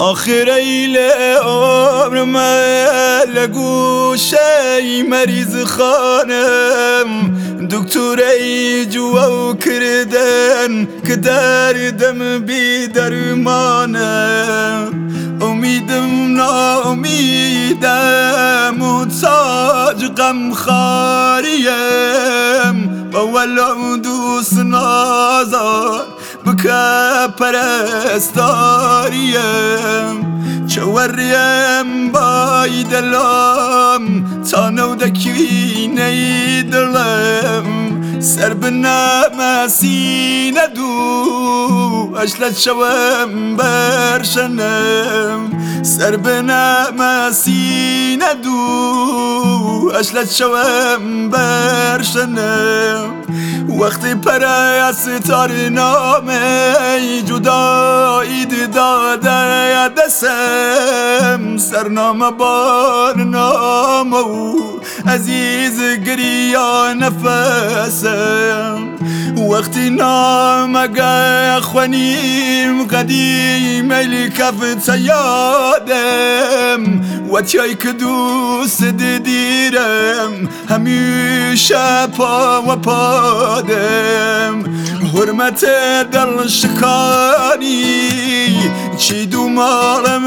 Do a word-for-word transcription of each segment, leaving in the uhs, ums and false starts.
آخر ایل عمر من لگوشه مریض خانم دکتوری جوا کردن که دردم بی درمانم امیدم ناامیدم محتاج غمخواریم با ولم دوست نازار بکه پرستاریم چوریم بای دلم تا نودکی نیدلم سر بنام سینه دو اشلت شوم برشنم سر بنام سینه دو اشلت شوم برشنم وقتی پره ستار نامه جدایی داده دستم سرنامه بارنامه و عزیز گریا نفسم وقتی نامه خوانیم قدیم ایلی کف یادم وطیای که دوست دیرم همیشه پا و پادم حرمت دل شکانی چی دو مالم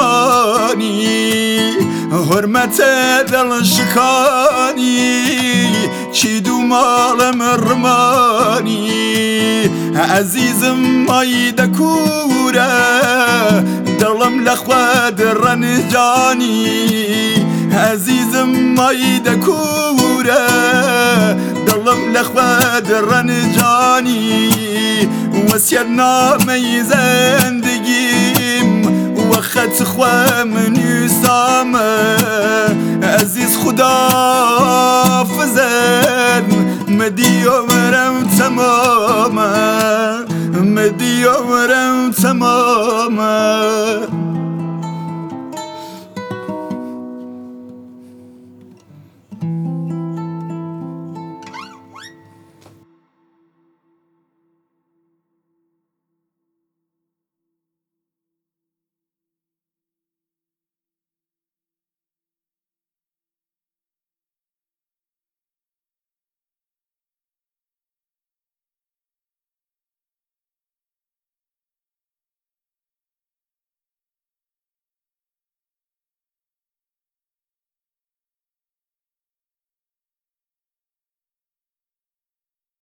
رمانی حرمت دل شکانی چی دو مالم رمانی عزیزم مای دکوره دلم لخواد رنجانی عزیزم مای دکوره دلم لخواد رنجانی وسیر نامه زندگیم وقت خوام نیستامه عزیز خدا فزن مدی عمرم تمامه مدی عمرم تمامه